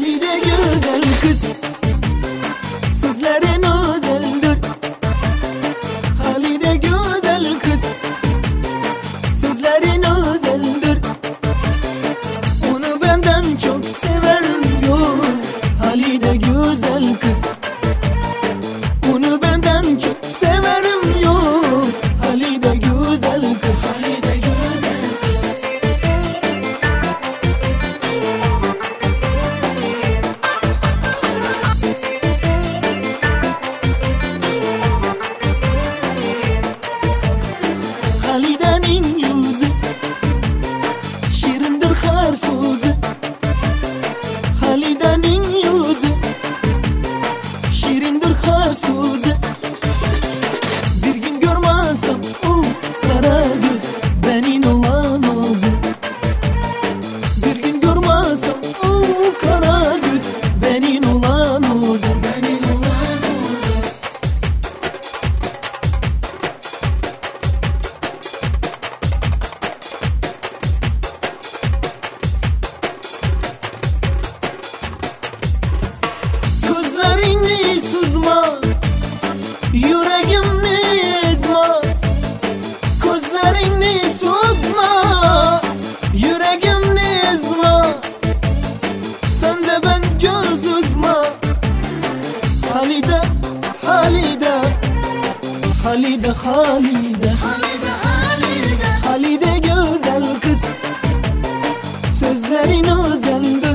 Halide güzel kız, sözlerin özeldir. Halide güzel kız, sözlerin özeldir. Onu benden çok severim yok. Halide güzel kız, onu benden çok severim yok. Halide güzel kız, Halide güzel kız. Halide'nin yüzü şirindir her sözü. Halide'nin yüzü şirindir her sözü. Bir gün görmezsem o kara göz benim olan özü. Bir gün görmezsem o kara göz benim olan özü. Benim olan özü. Gözlerini sızma, yüreğimni ezma. Gözlerini sızma, yüreğimni ezma. Sen de ben göz uzma. Halide, Halide, Halide, Halide, Halide güzel kız, sözlerin özeldir.